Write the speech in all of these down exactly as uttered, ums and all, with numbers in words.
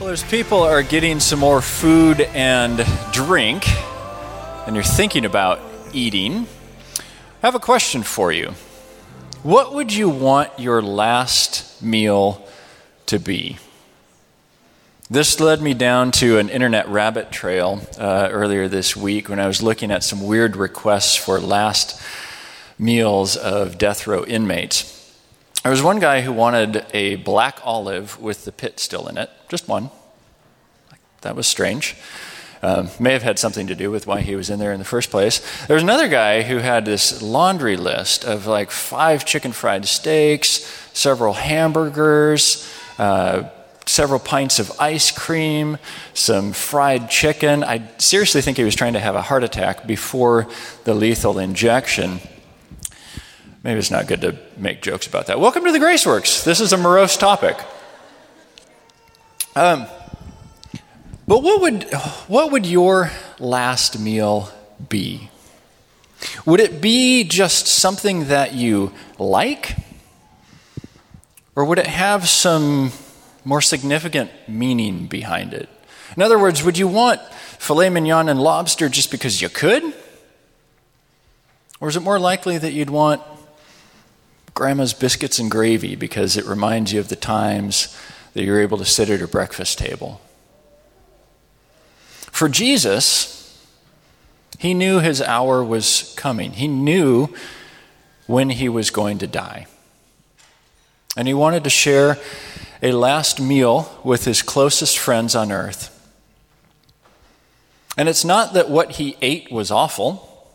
Well, as people are getting some more food and drink, and you're thinking about eating, I have a question for you. What would you want your last meal to be? This led me down to an internet rabbit trail uh, earlier this week when I was looking at some weird requests for last meals of death row inmates. There was one guy who wanted a black olive with the pit still in it, just one. That was strange. Um, may have had something to do with why he was in there in the first place. There was another guy who had this laundry list of like five chicken fried steaks, several hamburgers, uh, several pints of ice cream, some fried chicken. I seriously think he was trying to have a heart attack before the lethal injection. Maybe it's not good to make jokes about that. Welcome to the Graceworks. This is a morose topic. Um, but what would what would your last meal be? Would it be just something that you like? Or would it have some more significant meaning behind it? In other words, would you want filet mignon and lobster just because you could? Or is it more likely that you'd want Grandma's biscuits and gravy because it reminds you of the times that you're able to sit at her breakfast table? For Jesus, he knew his hour was coming. He knew when he was going to die. And he wanted to share a last meal with his closest friends on earth. And it's not that what he ate was awful,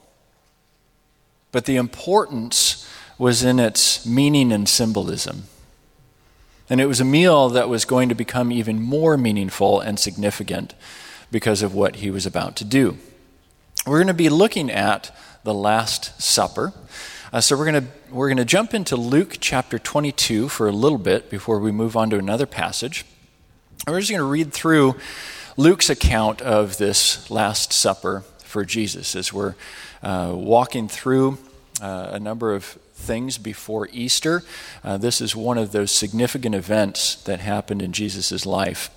but the importance was in its meaning and symbolism. And it was a meal that was going to become even more meaningful and significant because of what he was about to do. We're going to be looking at the Last Supper. Uh, so we're going to we're going to jump into Luke chapter twenty-two for a little bit before we move on to another passage. And we're just going to read through Luke's account of this Last Supper for Jesus as we're uh, walking through uh, a number of things before Easter. Uh, this is one of those significant events that happened in Jesus' life.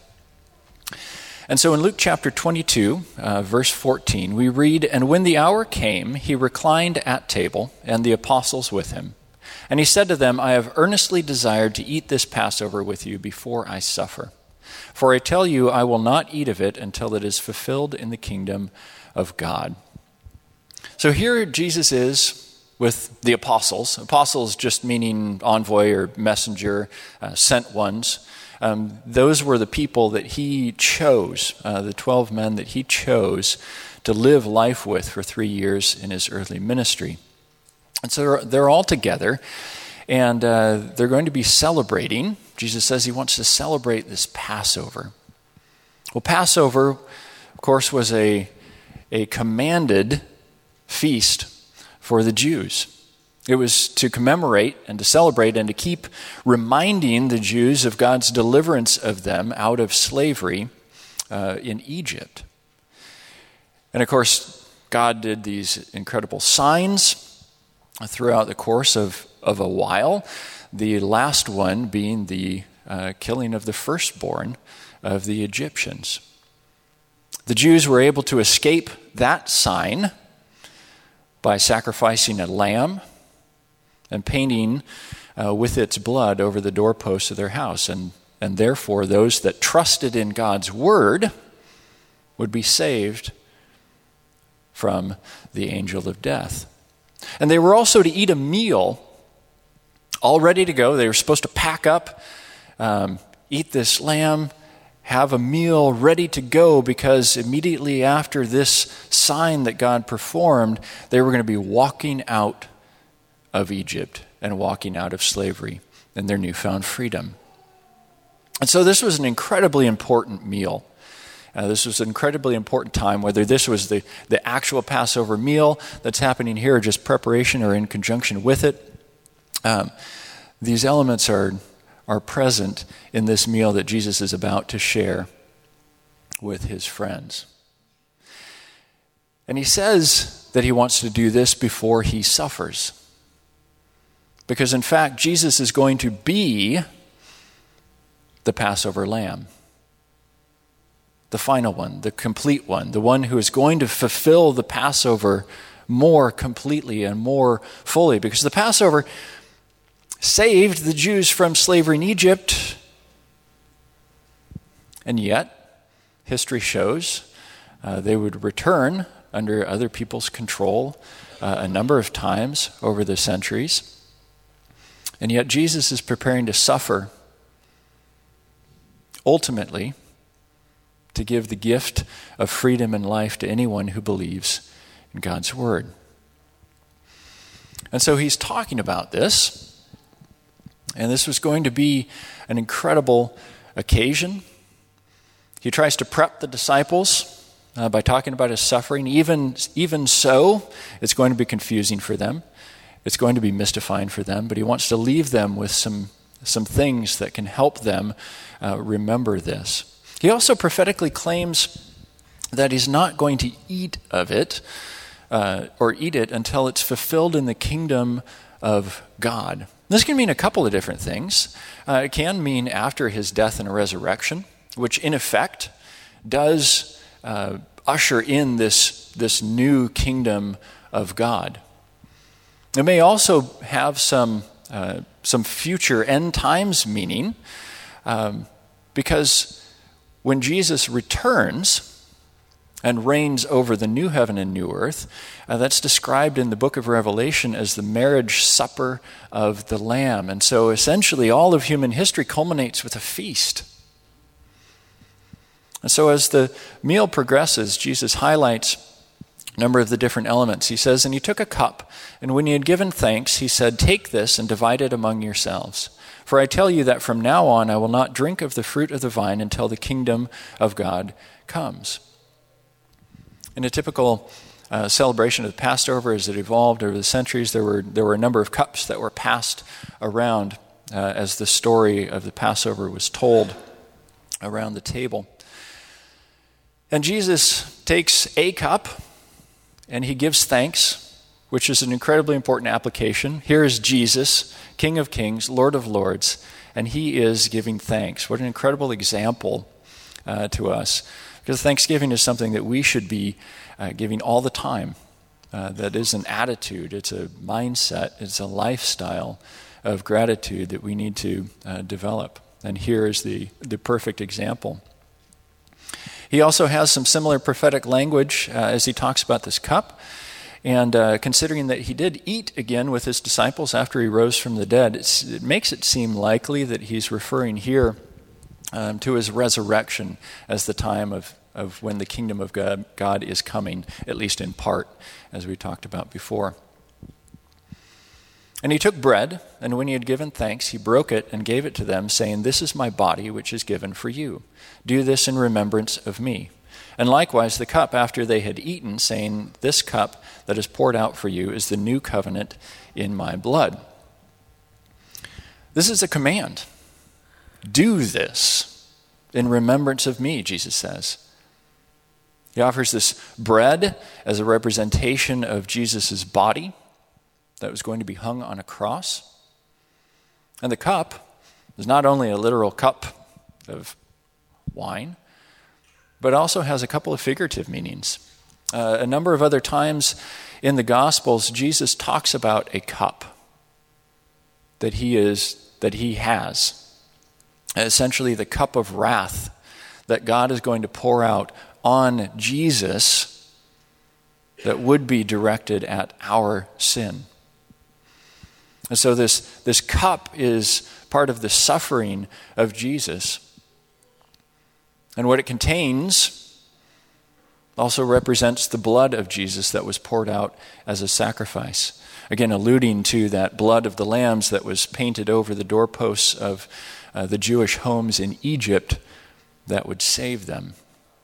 And so in Luke chapter twenty-two, uh, verse fourteen, we read, "And when the hour came, he reclined at table, and the apostles with him. And he said to them, I have earnestly desired to eat this Passover with you before I suffer. For I tell you, I will not eat of it until it is fulfilled in the kingdom of God." So here Jesus is with the apostles. Apostles just meaning envoy or messenger, uh, sent ones. Um, those were the people that he chose, uh, the twelve men that he chose to live life with for three years in his earthly ministry. And so they're, they're all together, and uh, they're going to be celebrating. Jesus says he wants to celebrate this Passover. Well, Passover, of course, was a, a commanded feast for the Jews. It was to commemorate and to celebrate and to keep reminding the Jews of God's deliverance of them out of slavery uh, in Egypt. And of course, God did these incredible signs throughout the course of, of a while, the last one being the uh, killing of the firstborn of the Egyptians. The Jews were able to escape that sign by sacrificing a lamb and painting uh, with its blood over the doorposts of their house. And, and therefore, those that trusted in God's word would be saved from the angel of death. And they were also to eat a meal all ready to go. They were supposed to pack up, um, eat this lamb, have a meal ready to go, because immediately after this sign that God performed, they were going to be walking out of Egypt and walking out of slavery in their newfound freedom. And so this was an incredibly important meal. Uh, this was an incredibly important time, whether this was the, the actual Passover meal that's happening here, or just preparation or in conjunction with it. Um, these elements are, are present in this meal that Jesus is about to share with his friends. And he says that he wants to do this before he suffers. Because in fact, Jesus is going to be the Passover lamb. the final one, the complete one, the one who is going to fulfill the Passover more completely and more fully. Because the Passover saved the Jews from slavery in Egypt, and yet history shows uh, they would return under other people's control uh, a number of times over the centuries. And yet Jesus is preparing to suffer ultimately to give the gift of freedom and life to anyone who believes in God's word. And so he's talking about this, and this was going to be an incredible occasion. He tries to prep the disciples uh, by talking about his suffering. Even, even so, it's going to be confusing for them. It's going to be mystifying for them, but he wants to leave them with some, some things that can help them uh, remember this. He also prophetically claims that he's not going to eat of it uh, or eat it until it's fulfilled in the kingdom of God. This can mean a couple of different things. Uh, it can mean after his death and resurrection, which in effect does uh, usher in this, this new kingdom of God. It may also have some, uh, some future end times meaning, um, because when Jesus returns and reigns over the new heaven and new earth, uh, that's described in the book of Revelation as the marriage supper of the Lamb. And so essentially all of human history culminates with a feast. And so as the meal progresses, Jesus highlights a number of the different elements. He says, "And he took a cup, and when he had given thanks, he said, 'Take this and divide it among yourselves. For I tell you that from now on I will not drink of the fruit of the vine until the kingdom of God comes.'" In a typical uh, celebration of the Passover, as it evolved over the centuries, there were there were a number of cups that were passed around uh, as the story of the Passover was told around the table. And Jesus takes a cup and he gives thanks, which is an incredibly important application. Here is Jesus, King of Kings, Lord of Lords, and he is giving thanks. What an incredible example uh, to us. Because Thanksgiving is something that we should be uh, giving all the time. Uh, that is an attitude, it's a mindset, it's a lifestyle of gratitude that we need to uh, develop. And here is the, the perfect example. He also has some similar prophetic language uh, as he talks about this cup. And uh, considering that he did eat again with his disciples after he rose from the dead, it's, it makes it seem likely that he's referring here um, to his resurrection as the time of, of when the kingdom of God, God is coming, at least in part, as we talked about before. And he took bread, and when he had given thanks, he broke it and gave it to them, saying, "This is my body, which is given for you. Do this in remembrance of me." And likewise the cup after they had eaten, saying, "This cup that is poured out for you is the new covenant in my blood." This is a command. Do this in remembrance of me, Jesus says. He offers this bread as a representation of Jesus' body that was going to be hung on a cross. And the cup is not only a literal cup of wine, but also has a couple of figurative meanings. Uh, a number of other times in the Gospels, Jesus talks about a cup that he is, that he has. Essentially the cup of wrath that God is going to pour out on Jesus that would be directed at our sin. And so this, this cup is part of the suffering of Jesus. And what it contains also represents the blood of Jesus that was poured out as a sacrifice. Again, alluding to that blood of the lambs that was painted over the doorposts of uh, the Jewish homes in Egypt that would save them.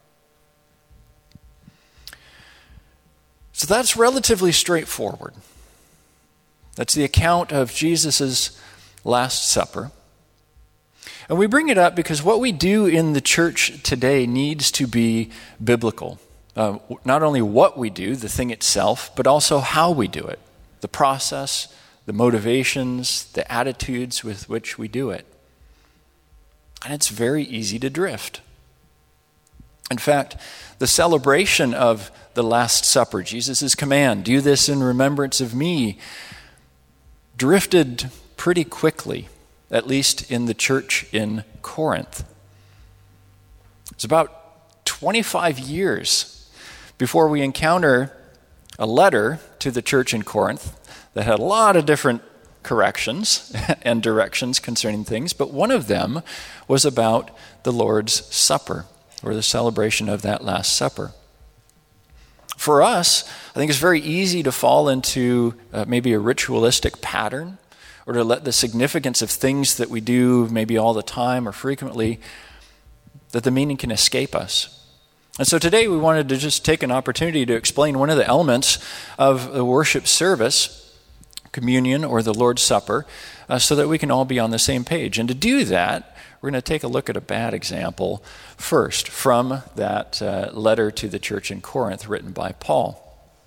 So that's relatively straightforward. That's the account of Jesus' Last Supper. And we bring it up because what we do in the church today needs to be biblical. Uh, not only what we do, the thing itself, but also how we do it. The process, the motivations, the attitudes with which we do it. And it's very easy to drift. In fact, the celebration of the Last Supper, Jesus' command, do this in remembrance of me, drifted pretty quickly, at least in the church in Corinth. It's about twenty-five years before we encounter a letter to the church in Corinth that had a lot of different corrections and directions concerning things, but one of them was about the Lord's Supper, or the celebration of that Last Supper. For us, I think it's very easy to fall into uh, maybe a ritualistic pattern, or to let the significance of things that we do maybe all the time or frequently, that the meaning can escape us. And so today we wanted to just take an opportunity to explain one of the elements of the worship service, communion or the Lord's Supper, uh, so that we can all be on the same page. And to do that, we're going to take a look at a bad example first from that uh, letter to the church in Corinth written by Paul.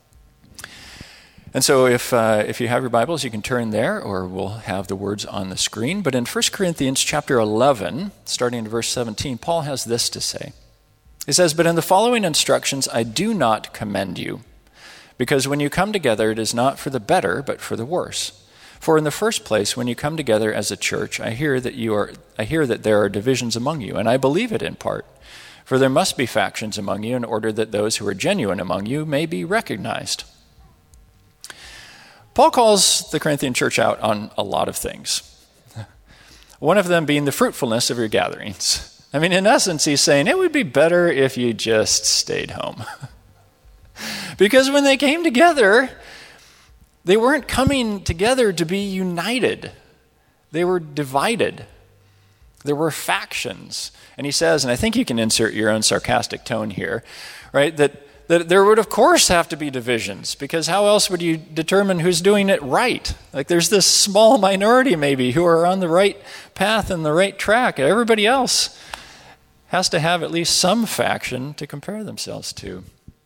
And so if uh, if you have your Bibles, you can turn there, or we'll have the words on the screen. But in First Corinthians chapter eleven, starting in verse seventeen, Paul has this to say. He says, "But in the following instructions I do not commend you, because when you come together, it is not for the better, but for the worse. For in the first place, when you come together as a church, I hear that you are I hear that there are divisions among you, and I believe it in part. For there must be factions among you in order that those who are genuine among you may be recognized." Paul calls the Corinthian church out on a lot of things. One of them being the fruitfulness of your gatherings. I mean, in essence, he's saying it would be better if you just stayed home. Because when they came together, they weren't coming together to be united. They were divided. There were factions. And he says, and I think you can insert your own sarcastic tone here, right, that, that there would of course have to be divisions, because how else would you determine who's doing it right? Like there's this small minority maybe who are on the right path and the right track. Everybody else has to have at least some faction to compare themselves to.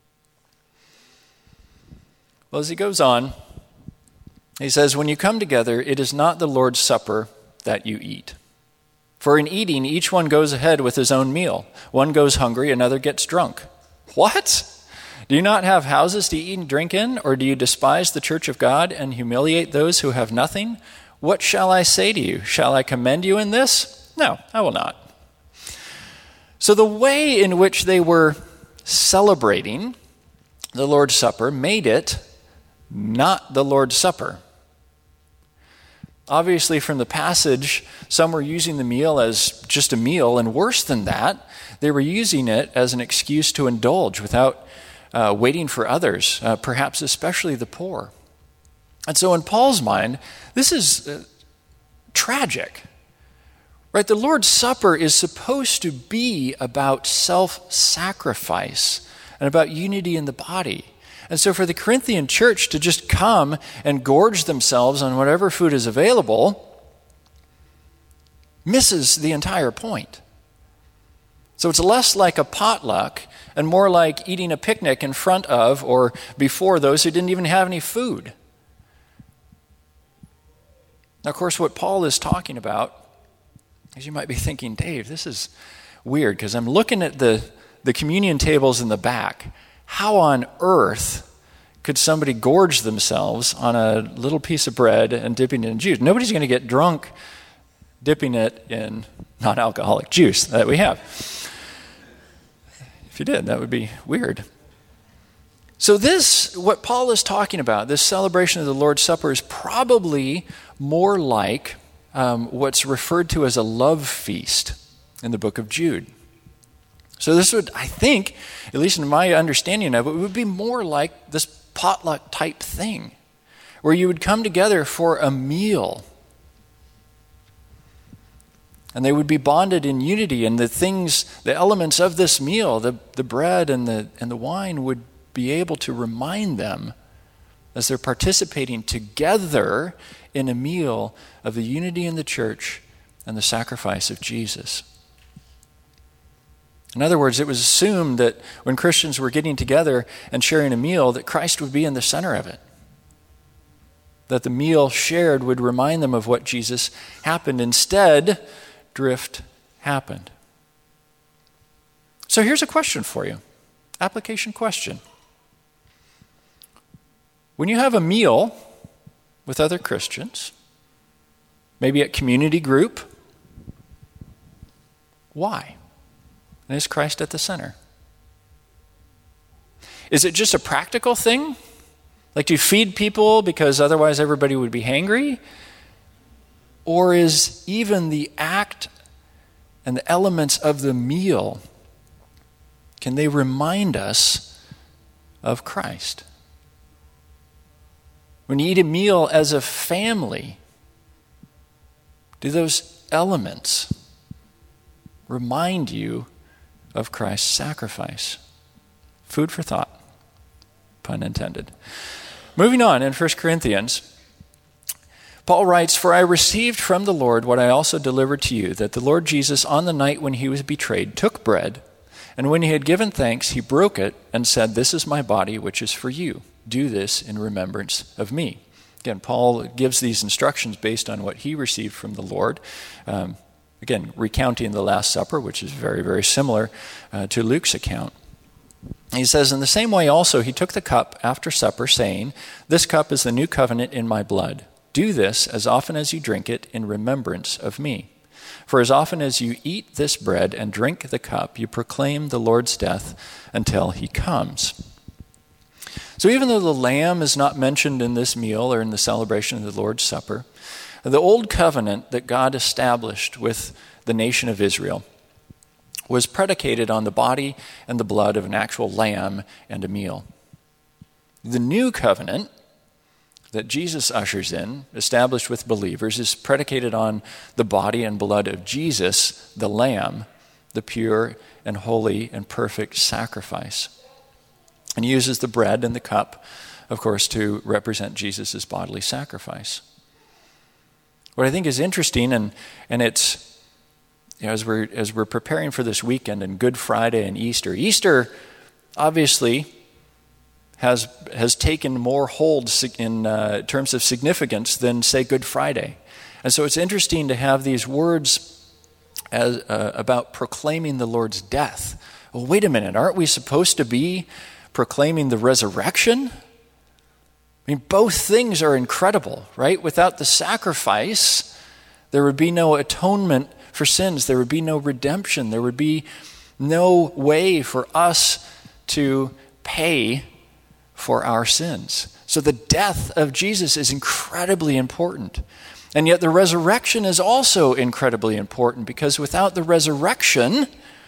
Well, as he goes on, he says, "When you come together, it is not the Lord's Supper that you eat. For in eating, each one goes ahead with his own meal. One goes hungry, another gets drunk." What? "Do you not have houses to eat and drink in? Or do you despise the church of God and humiliate those who have nothing? What shall I say to you? Shall I commend you in this? No, I will not." So the way in which they were celebrating the Lord's Supper made it not the Lord's Supper. Obviously, from the passage, some were using the meal as just a meal, and worse than that, they were using it as an excuse to indulge without uh, waiting for others, uh, perhaps especially the poor. And so in Paul's mind, this is uh, tragic. Right? The Lord's Supper is supposed to be about self-sacrifice and about unity in the body. And so for the Corinthian church to just come and gorge themselves on whatever food is available misses the entire point. So it's less like a potluck and more like eating a picnic in front of or before those who didn't even have any food. Now, of course, what Paul is talking about, as you might be thinking, Dave, this is weird because I'm looking at the, the communion tables in the back. How on earth could somebody gorge themselves on a little piece of bread and dipping it in juice? Nobody's going to get drunk dipping it in non-alcoholic juice that we have. If you did, that would be weird. So this, what Paul is talking about, this celebration of the Lord's Supper, is probably more like um, what's referred to as a love feast in the book of Jude. So this would, I think, at least in my understanding of it, would be more like this potluck type thing, where you would come together for a meal. And they would be bonded in unity, and the things, the elements of this meal, the, the bread and the and the wine would be able to remind them as they're participating together in a meal of the unity in the church and the sacrifice of Jesus. In other words, it was assumed that when Christians were getting together and sharing a meal, that Christ would be in the center of it. That the meal shared would remind them of what Jesus happened. Instead, drift happened. So here's a question for you. Application question. When you have a meal with other Christians, maybe at community group, why? And is Christ at the center? Is it just a practical thing? Like, do you feed people because otherwise everybody would be hangry? Or is even the act and the elements of the meal, can they remind us of Christ? When you eat a meal as a family, do those elements remind you of Christ's sacrifice? Food for thought, pun intended. Moving on in First Corinthians, Paul writes, "For I received from the Lord what I also delivered to you, that the Lord Jesus, on the night when he was betrayed, took bread, and when he had given thanks, he broke it and said, 'This is my body, which is for you. Do this in remembrance of me.'" Again, Paul gives these instructions based on what he received from the Lord. Um, again, recounting the Last Supper, which is very, very similar uh, to Luke's account. He says, "In the same way also he took the cup after supper, saying, 'This cup is the new covenant in my blood. Do this as often as you drink it in remembrance of me. For as often as you eat this bread and drink the cup, you proclaim the Lord's death until he comes.'" So even though the lamb is not mentioned in this meal or in the celebration of the Lord's Supper, the old covenant that God established with the nation of Israel was predicated on the body and the blood of an actual lamb and a meal. The new covenant that Jesus ushers in, established with believers, is predicated on the body and blood of Jesus, the Lamb, the pure and holy and perfect sacrifice. And he uses the bread and the cup, of course, to represent Jesus' bodily sacrifice. What I think is interesting, and, and it's, you know, as we're, as we're preparing for this weekend and Good Friday and Easter, Easter obviously has has taken more hold in uh, terms of significance than, say, Good Friday. And so it's interesting to have these words as, uh, about proclaiming the Lord's death. Well, wait a minute, aren't we supposed to be proclaiming the resurrection? I mean, both things are incredible, right? Without the sacrifice, there would be no atonement for sins. There would be no redemption. There would be no way for us to pay for our sins. So the death of Jesus is incredibly important. And yet the resurrection is also incredibly important, because without the resurrection,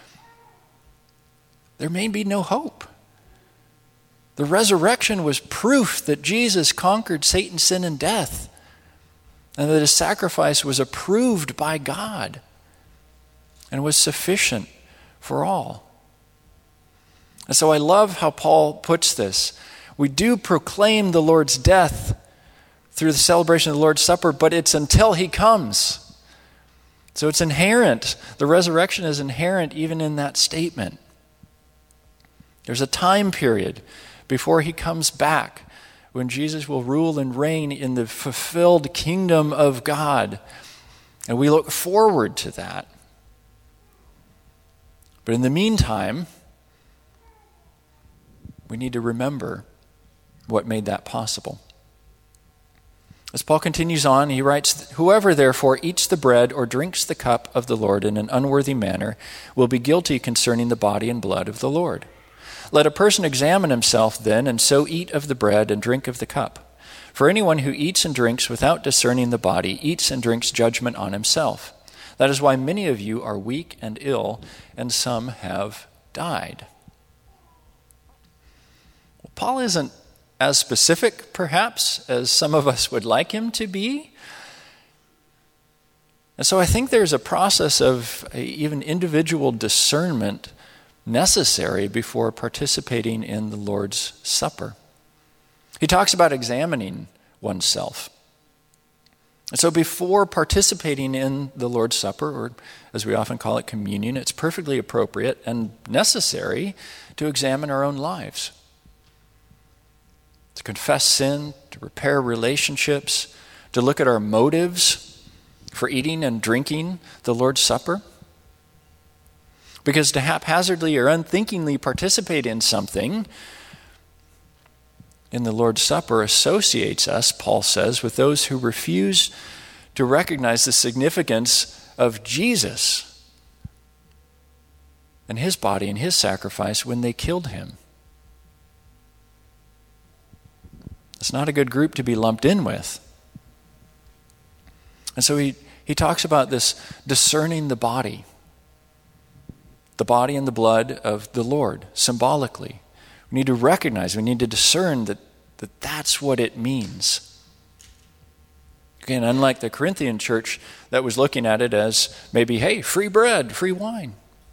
there may be no hope. The resurrection was proof that Jesus conquered Satan, sin, and death, and that his sacrifice was approved by God and was sufficient for all. And so I love how Paul puts this. We do proclaim the Lord's death through the celebration of the Lord's Supper, but it's until he comes. So it's inherent. The resurrection is inherent even in that statement. There's a time period before he comes back when Jesus will rule and reign in the fulfilled kingdom of God. And we look forward to that. But in the meantime, we need to remember what made that possible. As Paul continues on, he writes, "Whoever therefore eats the bread or drinks the cup of the Lord in an unworthy manner will be guilty concerning the body and blood of the Lord. Let a person examine himself then, and so eat of the bread and drink of the cup. For anyone who eats and drinks without discerning the body eats and drinks judgment on himself. That is why many of you are weak and ill, and some have died." Well, Paul isn't as specific, perhaps, as some of us would like him to be. And so I think there's a process of a, even individual discernment necessary before participating in the Lord's Supper. He talks about examining oneself. And so before participating in the Lord's Supper, or as we often call it, communion, it's perfectly appropriate and necessary to examine our own lives, to confess sin, to repair relationships, to look at our motives for eating and drinking the Lord's Supper. Because to haphazardly or unthinkingly participate in something in the Lord's Supper associates us, Paul says, with those who refuse to recognize the significance of Jesus and his body and his sacrifice when they killed him. It's not a good group to be lumped in with. And so he, he talks about this discerning the body, the body and the blood of the Lord, symbolically. We need to recognize, we need to discern that, that that's what it means. Again, unlike the Corinthian church that was looking at it as maybe, hey, free bread, free wine.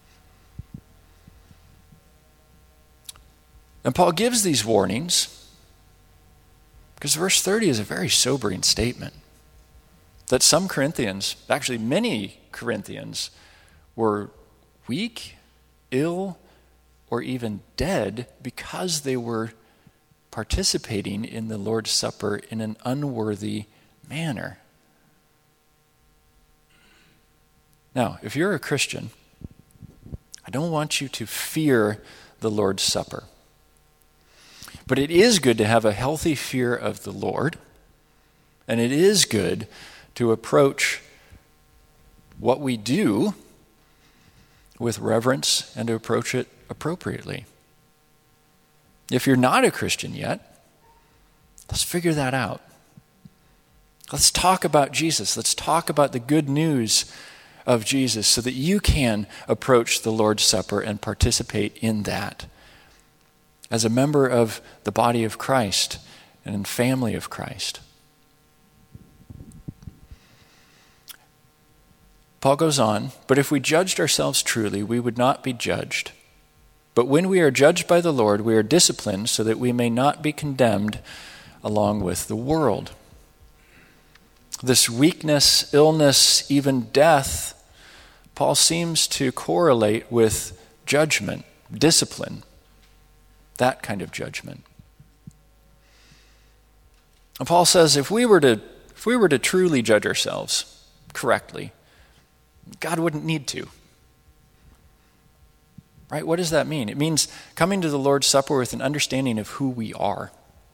And Paul gives these warnings because verse thirty is a very sobering statement that some Corinthians, actually many Corinthians, were weak, ill, or even dead because they were participating in the Lord's Supper in an unworthy manner. Now, if you're a Christian, I don't want you to fear the Lord's Supper. But it is good to have a healthy fear of the Lord, and it is good to approach what we do with reverence and to approach it appropriately. If you're not a Christian yet, let's figure that out. Let's talk about Jesus. Let's talk about the good news of Jesus so that you can approach the Lord's Supper and participate in that as a member of the body of Christ and in family of Christ. Paul goes on, but if we judged ourselves truly, we would not be judged. But when we are judged by the Lord, we are disciplined so that we may not be condemned along with the world. This weakness, illness, even death, Paul seems to correlate with judgment, discipline, that kind of judgment. And Paul says if we were to if we were to truly judge ourselves correctly, God wouldn't need to. Right? What does that mean? It means coming to the Lord's Supper with an understanding of who we are.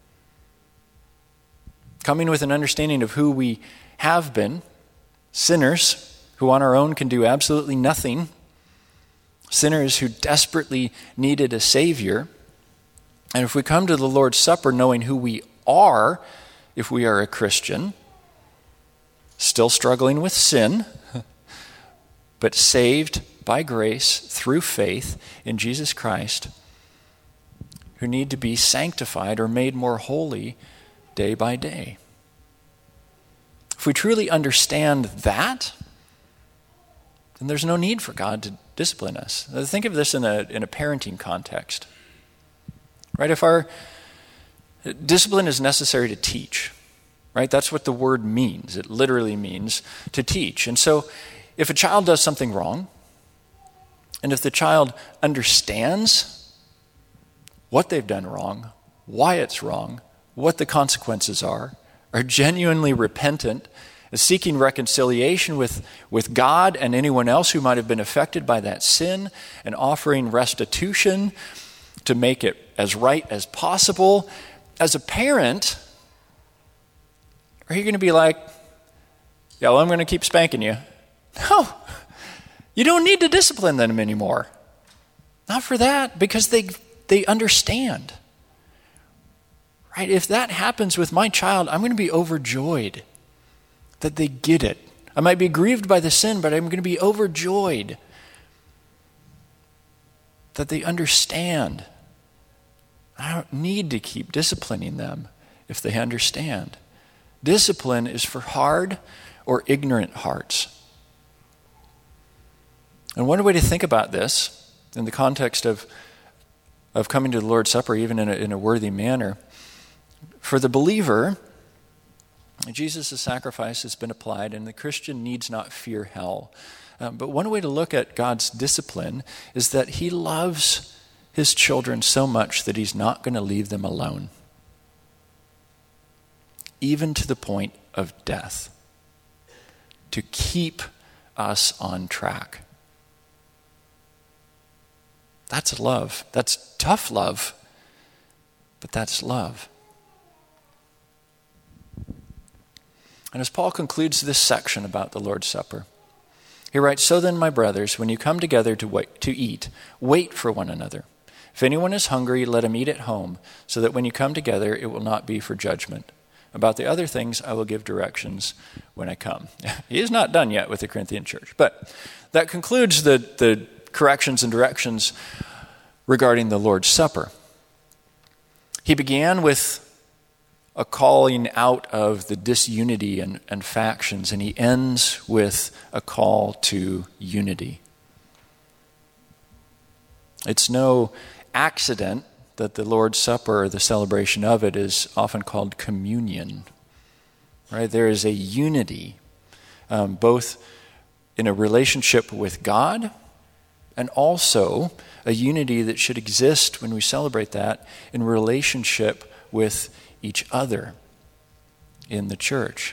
Coming with an understanding of who we have been, sinners who on our own can do absolutely nothing, sinners who desperately needed a Savior. And if we come to the Lord's Supper knowing who we are, if we are a Christian, still struggling with sin, but saved by grace through faith in Jesus Christ, who need to be sanctified or made more holy day by day. If we truly understand that, then there's no need for God to discipline us. Think of this in a in a parenting context. Right? If our discipline is necessary to teach, right? That's what the word means. It literally means to teach. And so if a child does something wrong, and if the child understands what they've done wrong, why it's wrong, what the consequences are, are genuinely repentant, is seeking reconciliation with, with God and anyone else who might have been affected by that sin, and offering restitution to make it as right as possible, as a parent, are you going to be like, yeah, well, I'm going to keep spanking you? No, you don't need to discipline them anymore. Not for that, because they they understand. Right? If that happens with my child, I'm going to be overjoyed that they get it. I might be grieved by the sin, but I'm going to be overjoyed that they understand. I don't need to keep disciplining them if they understand. Discipline is for hard or ignorant hearts. And one way to think about this in the context of, of coming to the Lord's Supper, even in a, in a worthy manner, for the believer, Jesus' sacrifice has been applied, and the Christian needs not fear hell. Um, but one way to look at God's discipline is that he loves his children so much that he's not going to leave them alone, even to the point of death, to keep us on track. That's love. That's tough love, but that's love. And as Paul concludes this section about the Lord's Supper, he writes, "So then, my brothers, when you come together to wait, to eat, wait for one another. If anyone is hungry, let him eat at home, so that when you come together, it will not be for judgment. About the other things, I will give directions when I come." He is not done yet with the Corinthian church, but that concludes the, the corrections and directions regarding the Lord's Supper. He began with a calling out of the disunity and, and factions, and he ends with a call to unity. It's no accident that the Lord's Supper, or the celebration of it, is often called communion. Right? There is a unity, um, both in a relationship with God, and also a unity that should exist when we celebrate that in relationship with each other in the church.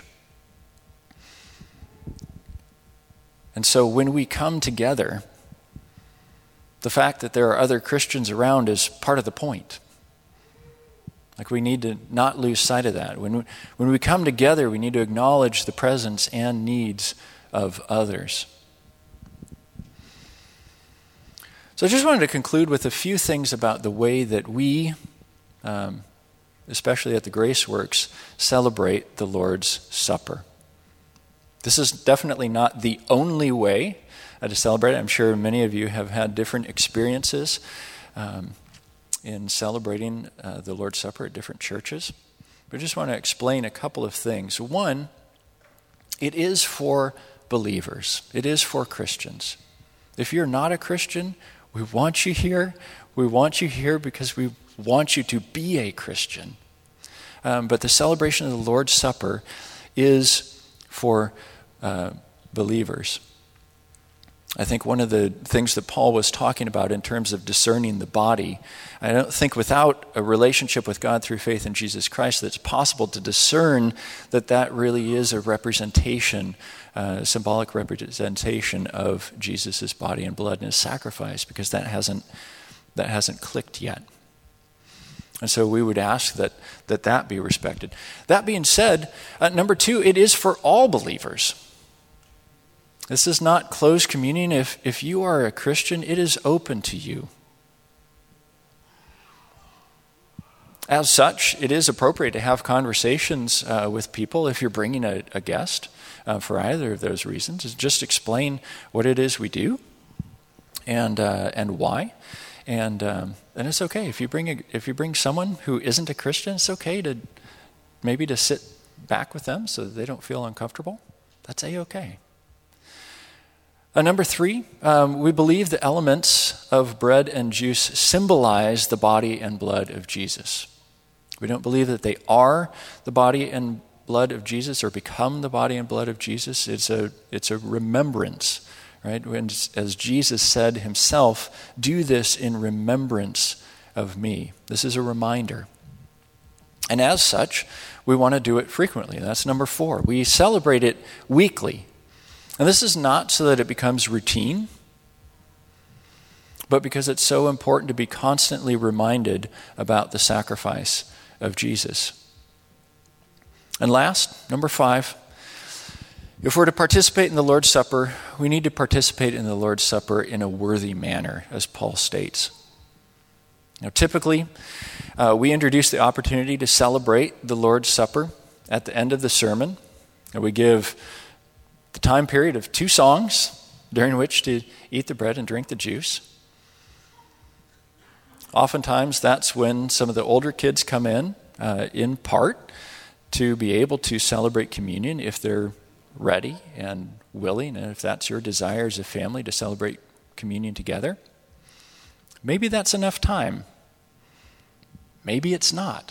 And so when we come together, the fact that there are other Christians around is part of the point. Like, we need to not lose sight of that. When we, when we come together, we need to acknowledge the presence and needs of others. So I just wanted to conclude with a few things about the way that we, um, especially at the Grace Works, celebrate the Lord's Supper. This is definitely not the only way uh, to celebrate it. I'm sure many of you have had different experiences um, in celebrating uh, the Lord's Supper at different churches. But I just want to explain a couple of things. One, it is for believers. It is for Christians. If you're not a Christian, we want you here. We want you here because we want you to be a Christian. Um, but the celebration of the Lord's Supper is for uh, believers. I think one of the things that Paul was talking about in terms of discerning the body, I don't think without a relationship with God through faith in Jesus Christ that it's possible to discern that that really is a representation, uh, a symbolic representation of Jesus' body and blood and his sacrifice, because that hasn't that hasn't clicked yet. And so we would ask that that, that be respected. That being said, uh, number two, it is for all believers. This is not closed communion. If, if you are a Christian, it is open to you. As such, it is appropriate to have conversations uh, with people if you're bringing a, a guest uh, for either of those reasons. Just explain what it is we do and uh, and why. And um, and it's okay if you bring a, if you bring someone who isn't a Christian. It's okay to maybe to sit back with them so that they don't feel uncomfortable. That's a-okay. Uh, number three, um, we believe the elements of bread and juice symbolize the body and blood of Jesus. We don't believe that they are the body and blood of Jesus or become the body and blood of Jesus. It's a it's a remembrance. Right? When, as Jesus said himself, "Do this in remembrance of me." This is a reminder. And as such, we want to do it frequently. That's number four. We celebrate it weekly. And this is not so that it becomes routine, but because it's so important to be constantly reminded about the sacrifice of Jesus. And last, number five, if we're to participate in the Lord's Supper, we need to participate in the Lord's Supper in a worthy manner, as Paul states. Now, typically, uh, we introduce the opportunity to celebrate the Lord's Supper at the end of the sermon, and we give the time period of two songs during which to eat the bread and drink the juice. Oftentimes, that's when some of the older kids come in, uh, in part, to be able to celebrate communion if they're ready and willing, and if that's your desire as a family to celebrate communion together. Maybe that's enough time. Maybe it's not.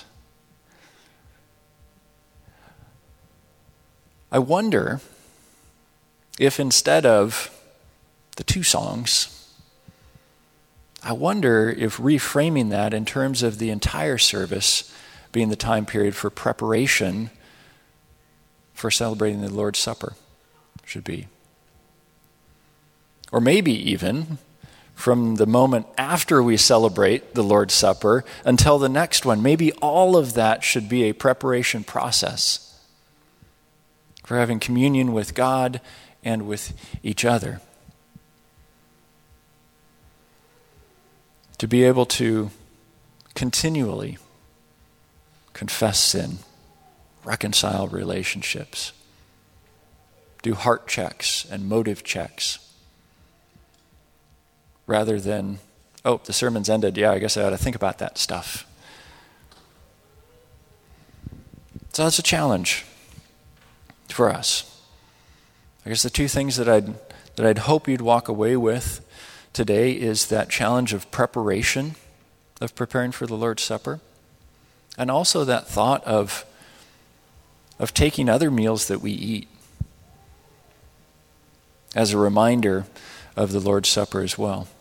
I wonder if instead of the two songs, I wonder if reframing that in terms of the entire service being the time period for preparation for celebrating the Lord's Supper should be. Or maybe even from the moment after we celebrate the Lord's Supper until the next one. Maybe all of that should be a preparation process for having communion with God and with each other. To be able to continually confess sin, reconcile relationships, do heart checks and motive checks, rather than, oh, the sermon's ended, yeah, I guess I ought to think about that stuff. So that's a challenge for us. I guess the two things that I'd that I'd hope you'd walk away with today is that challenge of preparation, of preparing for the Lord's Supper, and also that thought of, of taking other meals that we eat as a reminder of the Lord's Supper as well.